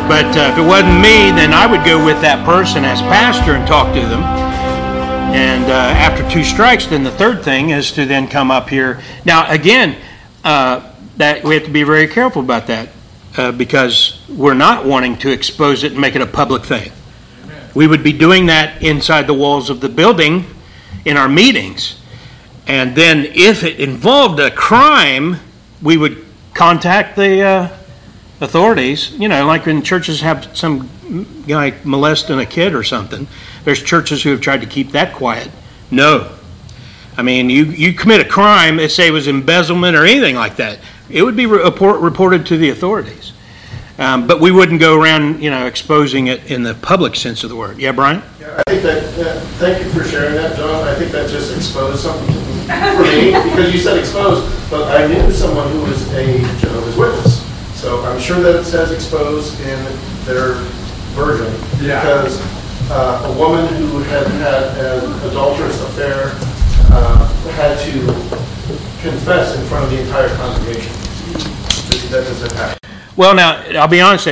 But if it wasn't me, then I would go with that person as pastor and talk to them. And after 2 strikes, then the third thing is to then come up here. Now, again, that we have to be very careful about that because we're not wanting to expose it and make it a public thing. We would be doing that inside the walls of the building in our meetings. And then if it involved a crime, we would contact the authorities. You know, like when churches have some guy molesting a kid or something. There's churches who have tried to keep that quiet. No. I mean, you commit a crime, let's say it was embezzlement or anything like that, it would be reported to the authorities. But we wouldn't go around, exposing it in the public sense of the word. Yeah, Brian? Yeah, I think that, thank you for sharing that, John. I think that just exposed something for me, because you said exposed, but I knew someone who was a Jehovah's Witness. So I'm sure that it says exposed in their version, because a woman who had an adulterous affair had to confess in front of the entire congregation. That doesn't happen. Well, now I'll be honest.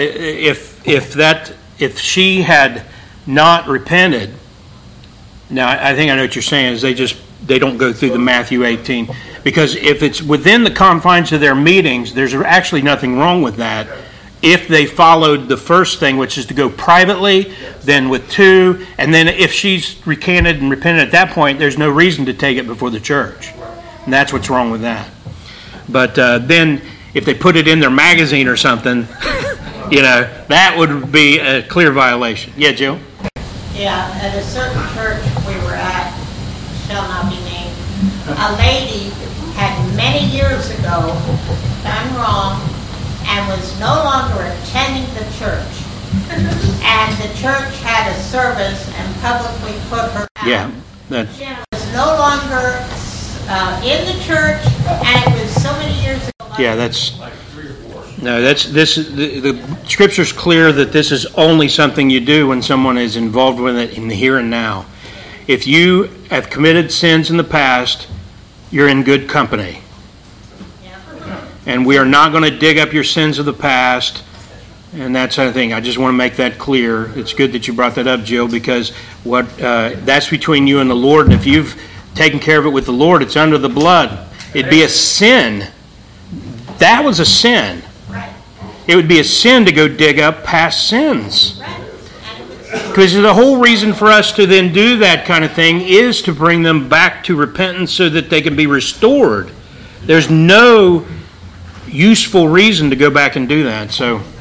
If she had not repented, now I think I know what you're saying. Is they don't go through the Matthew 18, because if it's within the confines of their meetings, there's actually nothing wrong with that. If they followed the first thing, which is to go privately, then with 2, and then if she's recanted and repented at that point, there's no reason to take it before the church. And that's what's wrong with that. But then if they put it in their magazine or something, that would be a clear violation. Yeah, Jill? Yeah, at a certain church we were at, shall not be named, a lady had many years ago done wrong and was no longer attending the church. And the church had a service and publicly put her out. Yeah. She was no longer in the church, and it was so many years ago. Yeah, that's like 3 or 4. No, the Scripture's clear that this is only something you do when someone is involved with it in the here and now. If you have committed sins in the past, you're in good company. And we are not going to dig up your sins of the past and that sort of thing. I just want to make that clear. It's good that you brought that up, Jill, because that's between you and the Lord. And if you've taken care of it with the Lord, it's under the blood. It'd be a sin. That was a sin. It would be a sin to go dig up past sins. Because the whole reason for us to then do that kind of thing is to bring them back to repentance so that they can be restored. There's no useful reason to go back and do that.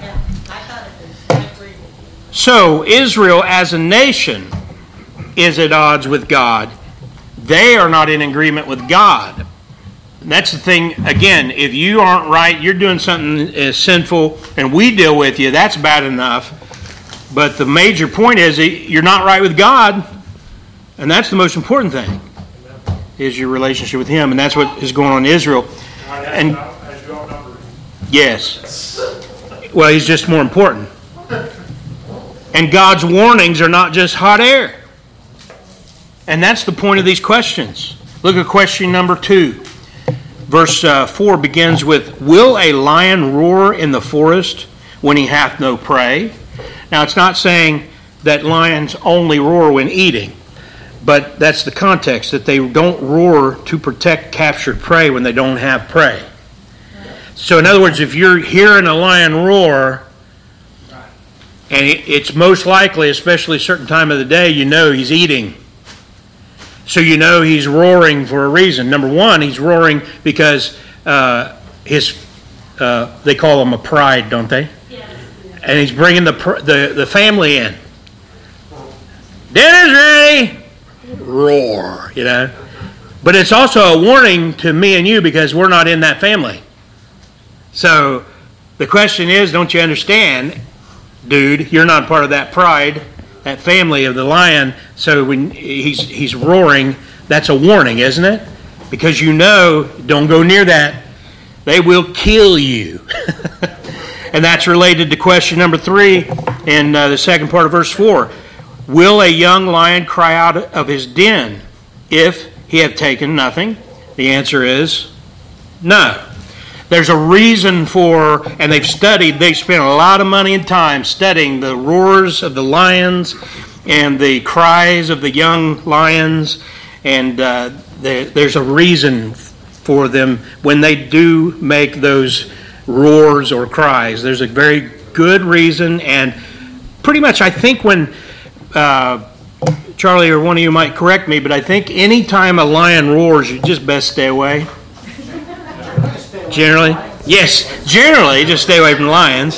So Israel as a nation is at odds with God. They are not in agreement with God. That's the thing. Again, if you aren't right, you're doing something sinful, and we deal with you, that's bad enough. But the major point is you're not right with God, and that's the most important thing, is your relationship with Him, and that's what is going on in Israel. And yes, well, He's just more important. And God's warnings are not just hot air. And that's the point of these questions. Look at question number 2. Verse 4 begins with, "Will a lion roar in the forest when he hath no prey?" Now, it's not saying that lions only roar when eating, but that's the context, that they don't roar to protect captured prey when they don't have prey. So, in other words, if you're hearing a lion roar, and it's most likely, especially a certain time of the day, you know he's eating. So you know he's roaring for a reason. Number one, he's roaring because they call him a pride, don't they? Yes. And he's bringing the family in. Dinner's ready! Roar, But it's also a warning to me and you because we're not in that family. So the question is, don't you understand, dude, you're not part of that pride, that family of the lion, so when he's roaring, that's a warning, isn't it? Because don't go near that. They will kill you. And that's related to question number 3 in the second part of verse 4. Will a young lion cry out of his den if he have taken nothing? The answer is no. There's a reason for, and they've spent a lot of money and time studying the roars of the lions and the cries of the young lions, and there's a reason for them when they do make those roars or cries. There's a very good reason, and pretty much I think when, Charlie or one of you might correct me, but I think any time a lion roars, you just best stay away. Generally? Yes, generally, just stay away from lions.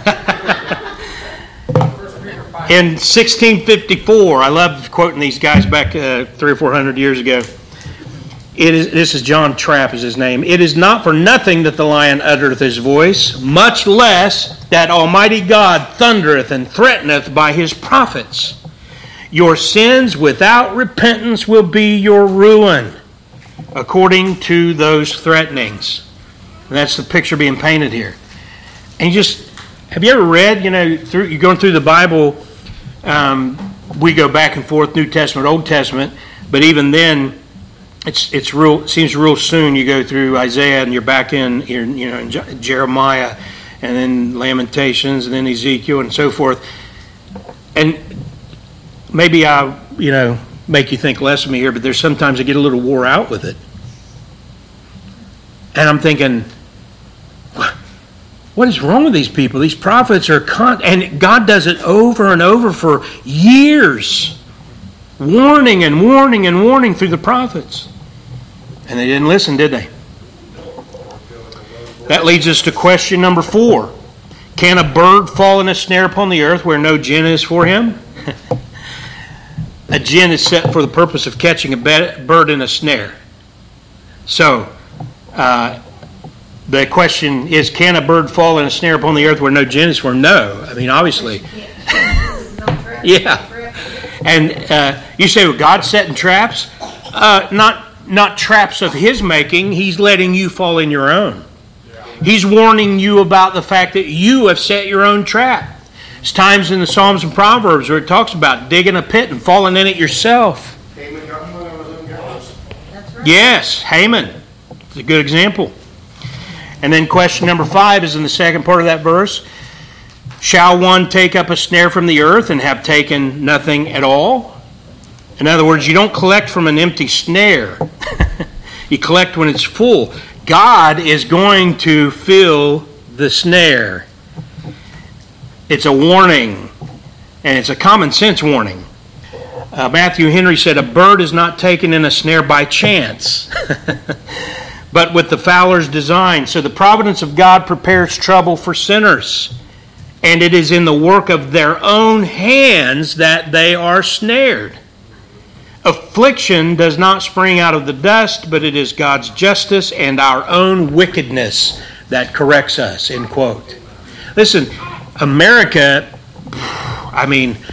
In 1654, I love quoting these guys back 300 or 400 years ago. This is John Trapp is his name. It is not for nothing that the lion uttereth his voice, much less that Almighty God thundereth and threateneth by his prophets. Your sins without repentance will be your ruin, according to those threatenings. And that's the picture being painted here. And have you ever read, you're going through the Bible, we go back and forth, New Testament, Old Testament, but even then, it seems real soon you go through Isaiah and you're back in Jeremiah and then Lamentations and then Ezekiel and so forth. And maybe I'll, make you think less of me here, but there's sometimes I get a little wore out with it. And I'm thinking, what is wrong with these people? These prophets are and God does it over and over for years. Warning and warning and warning through the prophets. And they didn't listen, did they? That leads us to question number 4. Can a bird fall in a snare upon the earth where no gin is for him? A gin is set for the purpose of catching a bird in a snare. So, the question is, can a bird fall in a snare upon the earth where no gin is for him? No. I mean, obviously. Yeah. And you say, well, God's setting traps? Not traps of his making. He's letting you fall in your own. He's warning you about the fact that you have set your own trap. There's times in the Psalms and Proverbs where it talks about digging a pit and falling in it yourself. Haman got one of his own gallows. That's right. Yes, Haman. It's a good example. And then question number 5 is in the second part of that verse. Shall one take up a snare from the earth and have taken nothing at all? In other words, you don't collect from an empty snare. You collect when it's full. God is going to fill the snare. It's a warning, and it's a common sense warning. Matthew Henry said, a bird is not taken in a snare by chance, but with the fowler's design. So the providence of God prepares trouble for sinners, and it is in the work of their own hands that they are snared. Affliction does not spring out of the dust, but it is God's justice and our own wickedness that corrects us, end quote. Listen, America, I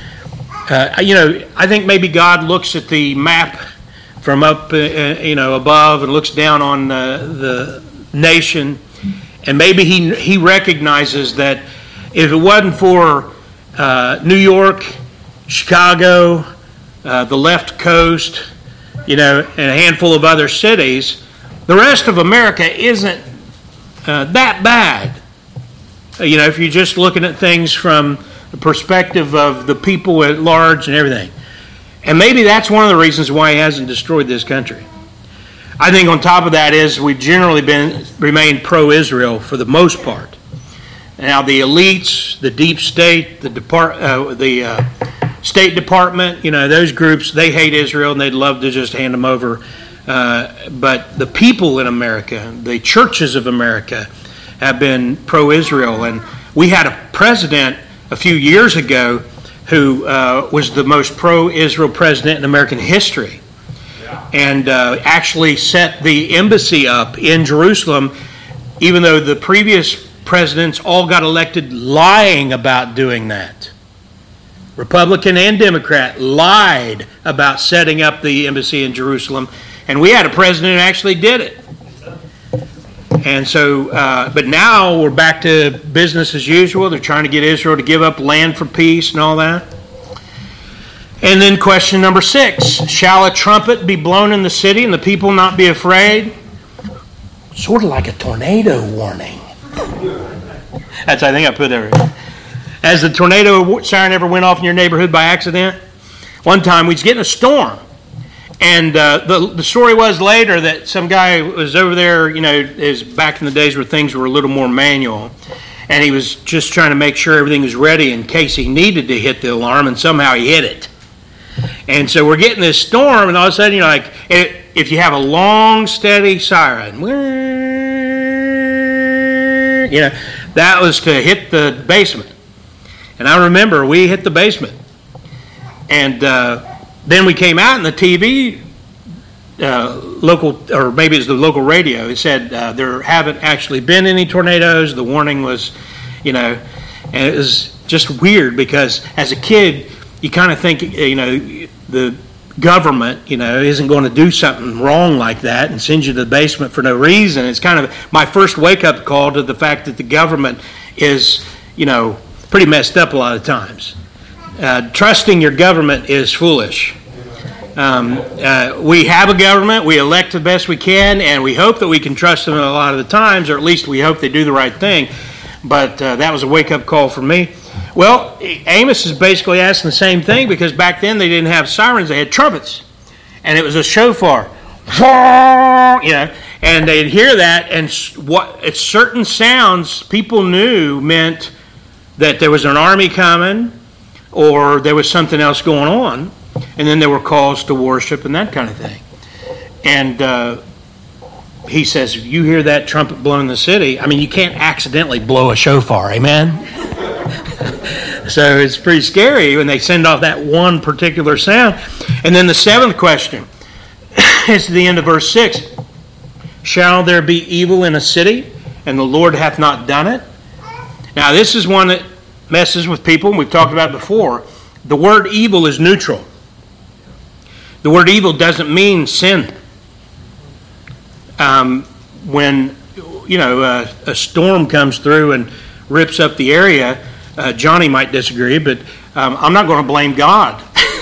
think maybe God looks at the map from up, above and looks down on the nation, and maybe he recognizes that if it wasn't for New York, Chicago, the left coast, and a handful of other cities, the rest of America isn't that bad. If you're just looking at things from the perspective of the people at large and everything. And maybe that's one of the reasons why he hasn't destroyed this country. I think on top of that is we've generally remained pro-Israel for the most part. Now the elites, the deep state, the State Department, those groups, they hate Israel and they'd love to just hand them over. But the people in America, the churches of America, have been pro-Israel. And we had a president a few years ago who was the most pro-Israel president in American history. And actually set the embassy up in Jerusalem, even though the previous presidents all got elected lying about doing that. Republican and Democrat lied about setting up the embassy in Jerusalem, and we had a president who actually did it. And so, but now we're back to business as usual. They're trying to get Israel to give up land for peace and all that. And then question number 6, shall a trumpet be blown in the city and the people not be afraid? sort of like a tornado warning. That's, I think I put there. Has the tornado siren ever went off in your neighborhood by accident? One time we was getting a storm. And the story was later that some guy was over there, it was back in the days where things were a little more manual. And he was just trying to make sure everything was ready in case he needed to hit the alarm, and somehow he hit it. And so we're getting this storm, and all of a sudden, if you have a long, steady siren, that was to hit the basement. And I remember we hit the basement. And then we came out, and the TV, local, or maybe it was the local radio, it said there haven't actually been any tornadoes. The warning was, and it was just weird because as a kid, you kind of think, the government, isn't going to do something wrong like that and send you to the basement for no reason. It's kind of my first wake-up call to the fact that the government is, pretty messed up a lot of times. Trusting your government is foolish. We have a government, we elect the best we can, and we hope that we can trust them a lot of the times, or at least we hope they do the right thing. But that was a wake-up call for me. Well, Amos is basically asking the same thing because back then they didn't have sirens, they had trumpets. And it was a shofar. And they'd hear that, and certain sounds people knew meant that there was an army coming or there was something else going on. And then there were calls to worship and that kind of thing. And he says, if you hear that trumpet blowing in the city, you can't accidentally blow a shofar, amen? So it's pretty scary when they send off that one particular sound. And then the seventh question is to the end of verse 6. Shall there be evil in a city, and the Lord hath not done it? Now this is one that messes with people, and we've talked about it before. The word evil is neutral. The word evil doesn't mean sin. When a storm comes through and rips up the area, Johnny might disagree, but I'm not going to blame God.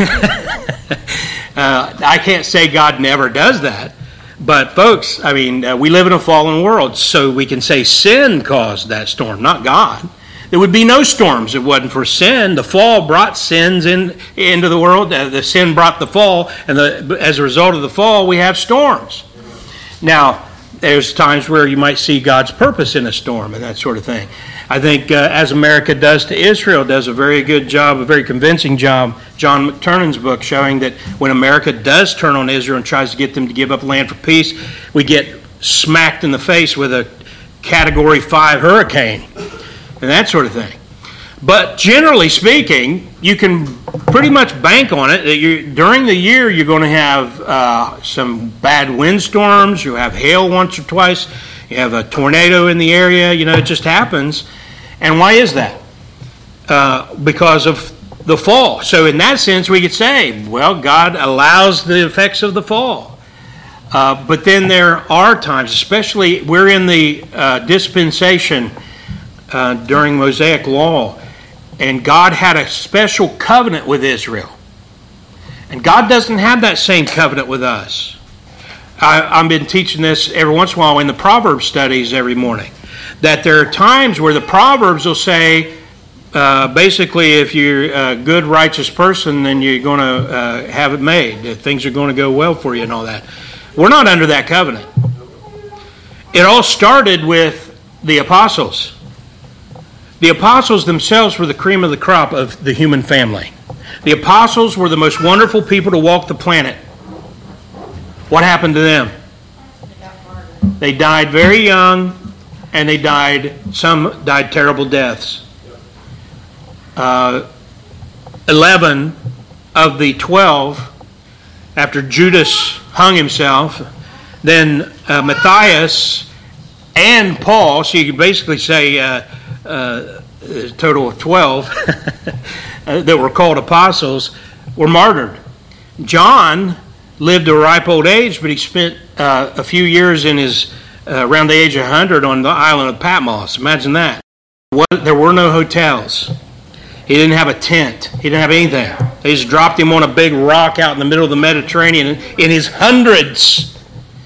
I can't say God never does that. But folks, we live in a fallen world, so we can say sin caused that storm, not God. There would be no storms if it wasn't for sin. The fall brought sins into the world. The sin brought the fall, and as a result of the fall, we have storms. Now, there's times where you might see God's purpose in a storm and that sort of thing. I think as America does to Israel, does a very good job, a very convincing job, John McTernan's book, showing that when America does turn on Israel and tries to get them to give up land for peace, we get smacked in the face with a Category 5 hurricane and that sort of thing. But generally speaking, you can pretty much bank on it that during the year you're going to have some bad windstorms, you have hail once or twice, you have a tornado in the area, it just happens. And why is that? Because of the fall. So in that sense, we could say, well, God allows the effects of the fall. But then there are times, especially we're in the dispensation during Mosaic law, and God had a special covenant with Israel. And God doesn't have that same covenant with us. I've been teaching this every once in a while in the Proverbs studies every morning, that there are times where the Proverbs will say, basically, if you're a good, righteous person, then you're going to have it made. Things are going to go well for you and all that. We're not under that covenant. It all started with the apostles. The apostles themselves were the cream of the crop of the human family. The apostles were the most wonderful people to walk the planet. What happened to them? They died very young, and some died terrible deaths. 11 of the 12, after Judas hung himself, then Matthias and Paul, so you can basically say a total of 12 that were called apostles, were martyred. John lived a ripe old age, but he spent a few years in his around the age of 100 on the island of Patmos. Imagine that. There were no hotels. He didn't have a tent. He didn't have anything. They just dropped him on a big rock out in the middle of the Mediterranean in his hundreds.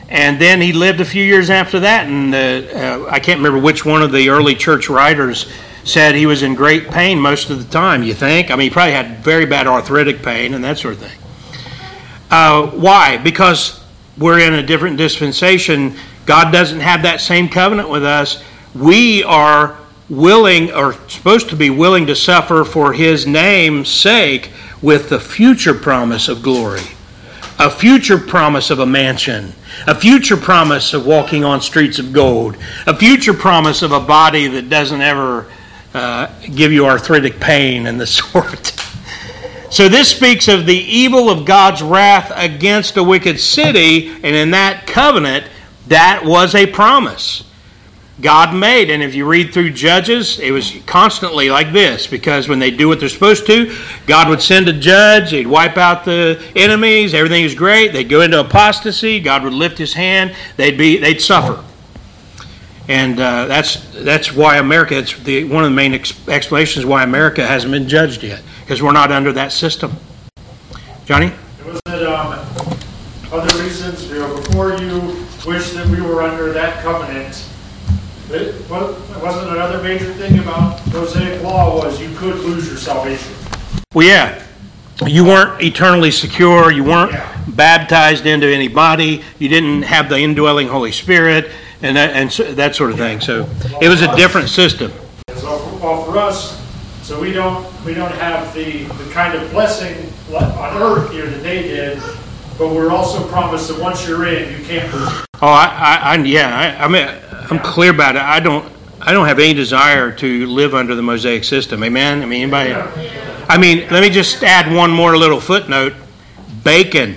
And then he lived a few years after that, and I can't remember which one of the early church writers said he was in great pain most of the time, you think? I mean, he probably had very bad arthritic pain and that sort of thing. Why? Because we're in a different dispensation. God doesn't have that same covenant with us. We are willing, or supposed to be willing, to suffer for His name's sake with the future promise of glory. A future promise of a mansion, a future promise of walking on streets of gold, a future promise of a body that doesn't ever give you arthritic pain and the sort. So this speaks of the evil of God's wrath against a wicked city, and in that covenant, that was a promise God made. And if you read through Judges, it was constantly like this, because when they do what they're supposed to, God would send a judge, He'd wipe out the enemies, everything was great, they'd go into apostasy, God would lift His hand, they'd suffer. And that's why America, it's one of the main explanations why America hasn't been judged yet, because we're not under that system. Johnny? Was it other reasons, before you wished that we were under that covenant, wasn't another major thing about Mosaic law was you could lose your salvation? Well, yeah. You weren't eternally secure. You weren't baptized into any body. You didn't have the indwelling Holy Spirit and that sort of thing. So it was a different system. So for us, so we don't have the kind of blessing on earth here that they did, but we're also promised that once you're in, you can't lose it. Oh, I'm clear about it. I don't have any desire to live under the Mosaic system. Amen? I mean, anybody? I mean, let me just add one more little footnote. Bacon.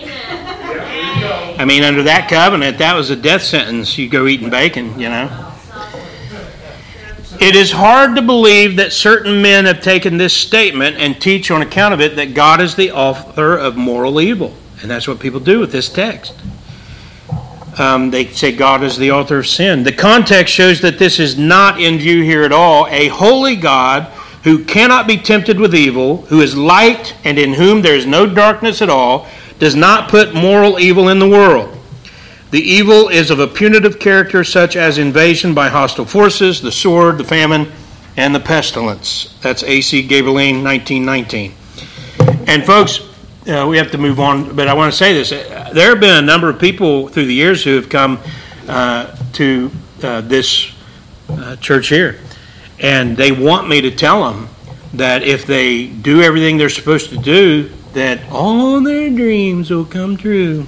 I mean, under that covenant, that was a death sentence. You go eating bacon, you know. It is hard to believe that certain men have taken this statement and teach on account of it that God is the author of moral evil. And that's what people do with this text. They say God is the author of sin. The context shows that this is not in view here at all. A holy God who cannot be tempted with evil, who is light and in whom there is no darkness at all, does not put moral evil in the world. The evil is of a punitive character, such as invasion by hostile forces, the sword, the famine, and the pestilence. That's A.C. Gaebelein, 1919. And folks, we have to move on, but I want to say this. There have been a number of people through the years who have come to this church here, and they want me to tell them that if they do everything they're supposed to do, that all their dreams will come true.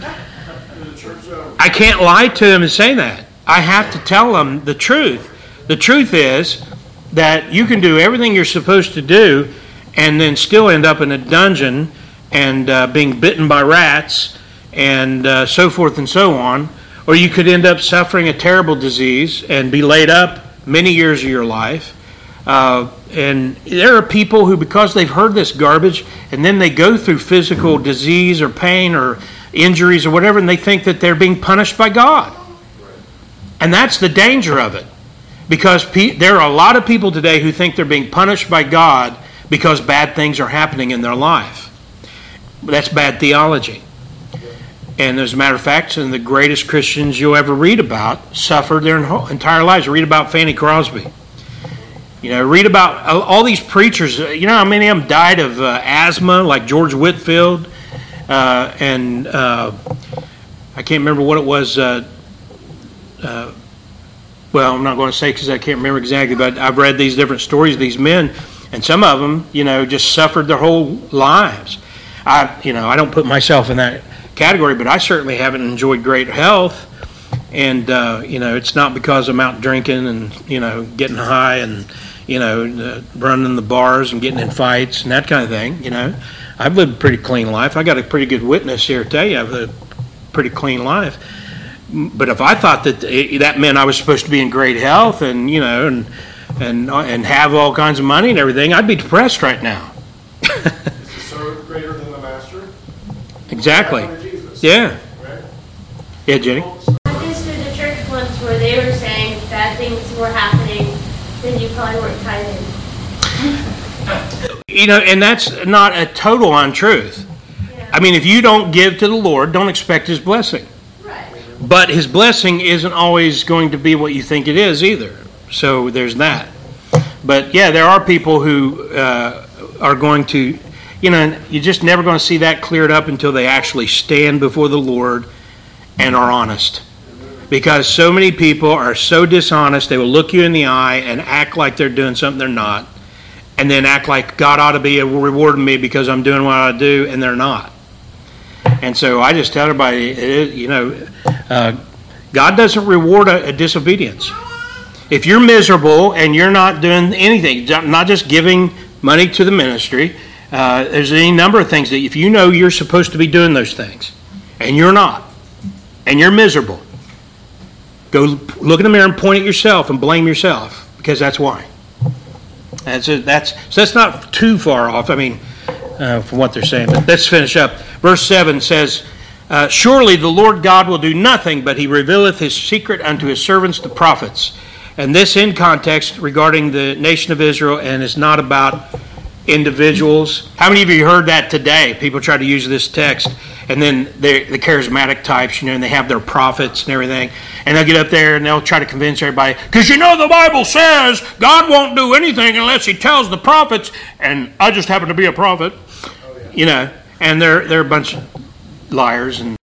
I can't lie to them and say that. I have to tell them the truth. The truth is that you can do everything you're supposed to do and then still end up in a dungeon and being bitten by rats and so forth and so on. Or you could end up suffering a terrible disease and be laid up many years of your life. And there are people who, because they've heard this garbage, and then they go through physical disease or pain or injuries or whatever, and they think that they're being punished by God. And that's the danger of it. Because there are a lot of people today who think they're being punished by God because bad things are happening in their life. That's bad theology. And as a matter of fact, some of the greatest Christians you'll ever read about suffered their entire lives. Read about Fanny Crosby. You know, read about all these preachers. You know how many of them died of asthma, like George Whitefield? And I can't remember what it was. Well, I'm not going to say because I can't remember exactly, but I've read these different stories of these men, and some of them, you know, just suffered their whole lives. I don't put myself in that category, but I certainly haven't enjoyed great health. And, it's not because I'm out drinking and, getting high and, running the bars and getting in fights and that kind of thing, I've lived a pretty clean life. I got a pretty good witness here to tell you I've lived a pretty clean life. But if I thought that meant I was supposed to be in great health and, and have all kinds of money and everything, I'd be depressed right now. Is the servant greater than the master? Exactly. Yeah. Right? Yeah, Jenny? I went to the church once where they were saying bad things were happening, then you probably weren't tithing. And that's not a total untruth. Yeah. I mean, if you don't give to the Lord, don't expect His blessing. Right. But his blessing isn't always going to be what you think it is either. So there's that. But yeah, there are people who are going to, you're just never going to see that cleared up until they actually stand before the Lord and are honest. Because so many people are so dishonest, they will look you in the eye and act like they're doing something they're not, and then act like God ought to be rewarding me because I'm doing what I do, and they're not. And so I just tell everybody, God doesn't reward a disobedience. If you're miserable and you're not doing anything, not just giving money to the ministry, there's any number of things that if you know you're supposed to be doing those things, and you're not, and you're miserable, go look in the mirror and point at yourself and blame yourself, because that's why. So that's not too far off, from what they're saying. But let's finish up. Verse 7 says, surely the Lord God will do nothing, but he revealeth his secret unto his servants the prophets. And this in context regarding the nation of Israel, and is not about individuals. How many of you heard that today? People try to use this text, and then the charismatic types, and they have their prophets and everything, and they'll get up there and they'll try to convince everybody, because the Bible says God won't do anything unless he tells the prophets, and I just happen to be a prophet, and they're a bunch of liars. And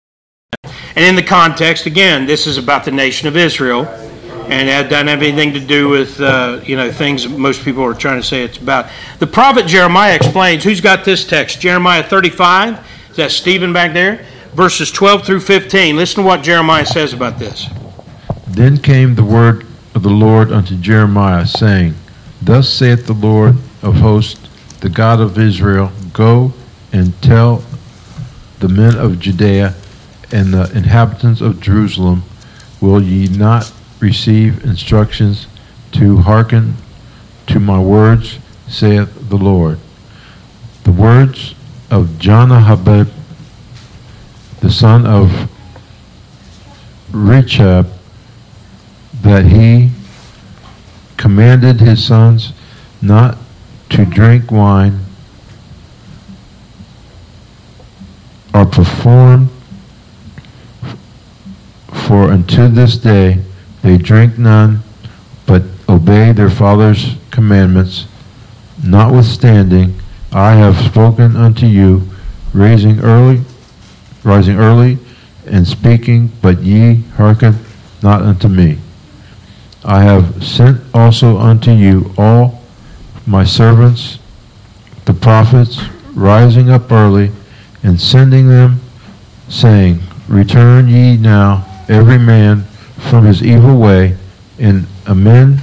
in the context, again, this is about the nation of Israel, and it doesn't have anything to do with things most people are trying to say it's about. The prophet Jeremiah explains. Who's got this text? Jeremiah 35. Is that Stephen back there? Verses 12 through 15. Listen to what Jeremiah says about this. Then came the word of the Lord unto Jeremiah, saying, Thus saith the Lord of hosts, the God of Israel, Go and tell the men of Judea and the inhabitants of Jerusalem, will ye not receive instructions to hearken to my words, saith the Lord. The words of Jonahab, the son of Rechab, that he commanded his sons not to drink wine, are performed, for unto this day they drink none, but obey their father's commandments. Notwithstanding, I have spoken unto you, rising early, and speaking, but ye hearken not unto me. I have sent also unto you all my servants, the prophets, rising up early, and sending them, saying, Return ye now, every man from his evil way, and amend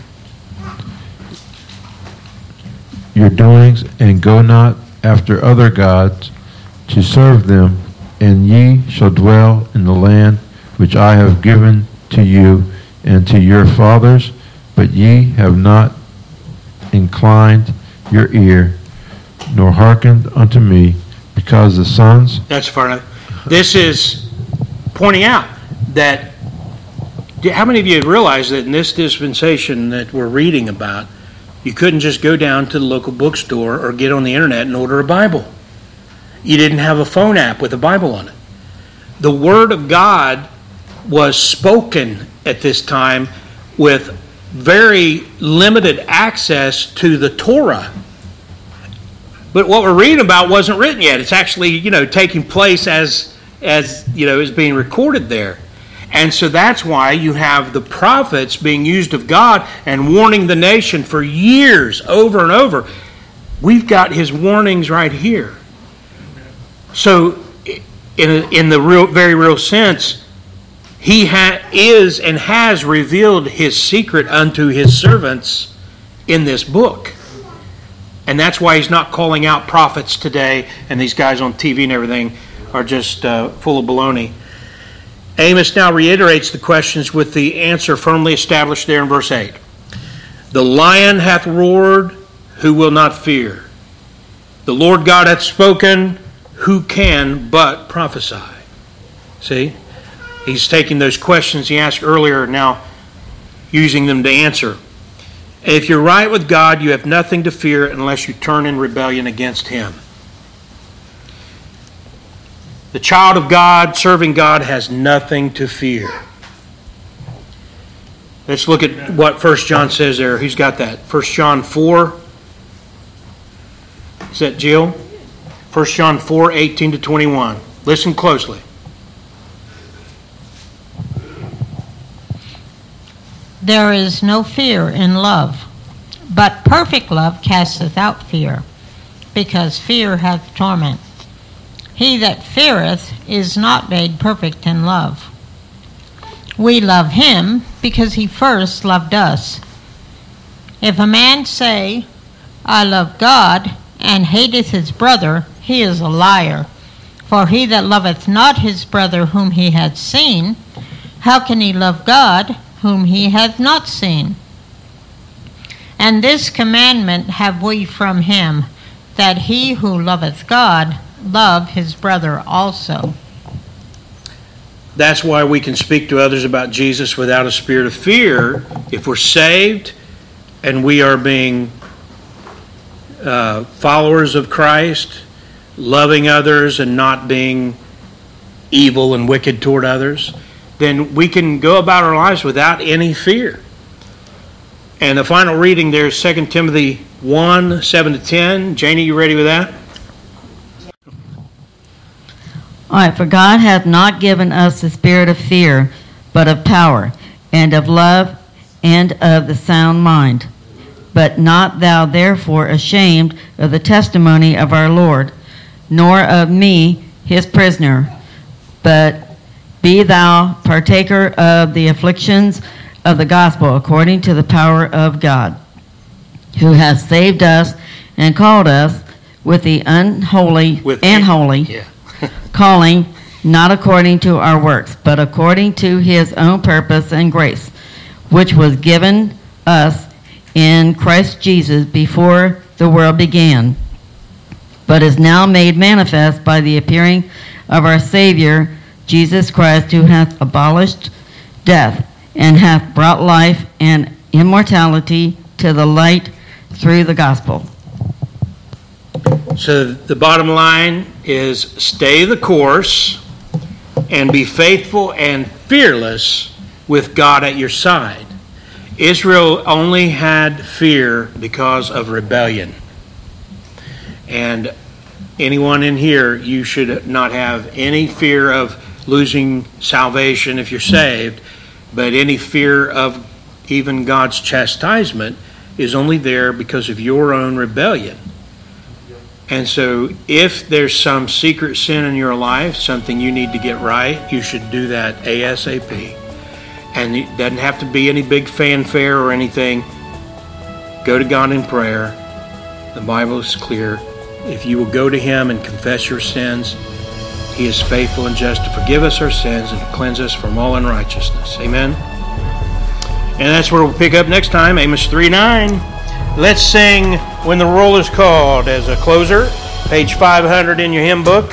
your doings, and go not after other gods to serve them, and ye shall dwell in the land which I have given to you and to your fathers, but ye have not inclined your ear, nor hearkened unto me, because the sons... That's far enough. This is pointing out that, how many of you realize that in this dispensation that we're reading about, you couldn't just go down to the local bookstore or get on the internet and order a Bible? You didn't have a phone app with a Bible on it. The Word of God was spoken at this time with very limited access to the Torah. But what we're reading about wasn't written yet. It's actually, taking place as is being recorded there. And so that's why you have the prophets being used of God and warning the nation for years, over and over. We've got his warnings right here. So, in the very real sense, he is and has revealed his secret unto his servants in this book. And that's why he's not calling out prophets today, and these guys on TV and everything are just full of baloney. Amos now reiterates the questions with the answer firmly established there in verse 8. The lion hath roared, who will not fear? The Lord God hath spoken, who can but prophesy? See? He's taking those questions he asked earlier, now using them to answer. If you're right with God, you have nothing to fear unless you turn in rebellion against him. The child of God, serving God, has nothing to fear. Let's look at what 1 John says there. Who's got that? 1 John 4. Is that Jill? 1 John 4, 18 to 21. Listen closely. There is no fear in love, but perfect love casteth out fear, because fear hath torment. He that feareth is not made perfect in love. We love him because he first loved us. If a man say, I love God, and hateth his brother, he is a liar. For he that loveth not his brother whom he hath seen, how can he love God whom he hath not seen? And this commandment have we from him, that he who loveth God love his brother also. That's why we can speak to others about Jesus without a spirit of fear. If we're saved and we are being followers of Christ, loving others and not being evil and wicked toward others, then we can go about our lives without any fear. And the final reading there is 2 Timothy 1, 7 to 10. Janie, you ready with that? All right, for God hath not given us the spirit of fear, but of power, and of love, and of the sound mind. But not thou therefore ashamed of the testimony of our Lord, nor of me his prisoner, but be thou partaker of the afflictions of the gospel according to the power of God, who hath saved us and called us with the unholy and holy. Yeah. Calling, not according to our works, but according to his own purpose and grace, which was given us in Christ Jesus before the world began, but is now made manifest by the appearing of our Savior, Jesus Christ, who hath abolished death, and hath brought life and immortality to the light through the gospel. So the bottom line is stay the course and be faithful and fearless with God at your side. Israel only had fear because of rebellion. And anyone in here, you should not have any fear of losing salvation if you're saved, but any fear of even God's chastisement is only there because of your own rebellion. And so if there's some secret sin in your life, something you need to get right, you should do that ASAP. And it doesn't have to be any big fanfare or anything. Go to God in prayer. The Bible is clear. If you will go to him and confess your sins, he is faithful and just to forgive us our sins and to cleanse us from all unrighteousness. Amen? And that's where we'll pick up next time, Amos 3:9. Let's sing When the Roll is Called as a closer, page 500 in your hymn book.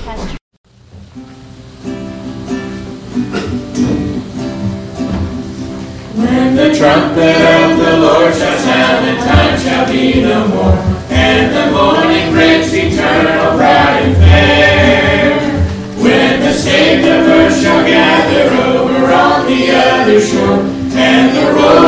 When the trumpet of the Lord shall sound, and time shall be no more, and the morning breaks eternal, bright and fair. When the saved of earth shall gather over on the other shore, and the roll